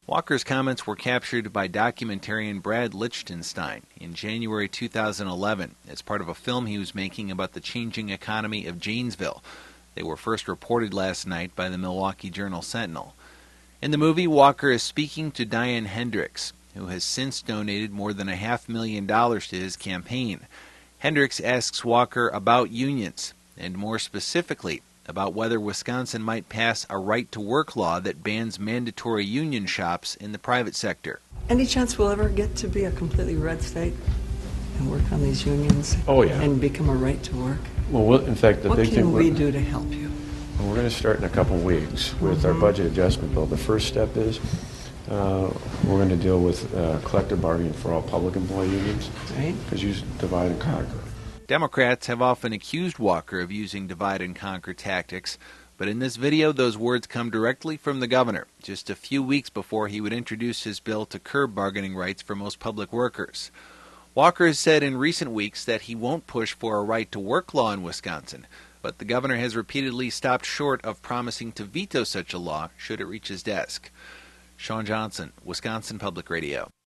Walker's comments were captured by documentarian Brad Lichtenstein in January 2011 as part of a film he was making about the changing economy of Janesville. They were first reported last night by the Milwaukee Journal-Sentinel. In the movie, Walker is speaking to Diane Hendricks, who has since donated more than $500,000 to his campaign. Hendricks asks Walker about unions, and more specifically, about whether Wisconsin might pass a right-to-work law that bans mandatory union shops in the private sector. Any chance we'll ever get to be a completely red state and work on these unions? Oh, yeah. And become a right to work? Well, in fact, the big thing... What can we do to help you? Well, we're going to start in a couple weeks with our budget adjustment bill. The first step is we're going to deal with collective bargaining for all public employee unions. Right. Because you divide and conquer. Democrats have often accused Walker of using divide-and-conquer tactics, but in this video those words come directly from the governor, just a few weeks before he would introduce his bill to curb bargaining rights for most public workers. Walker has said in recent weeks that he won't push for a right-to-work law in Wisconsin, but the governor has repeatedly stopped short of promising to veto such a law should it reach his desk. Sean Johnson, Wisconsin Public Radio.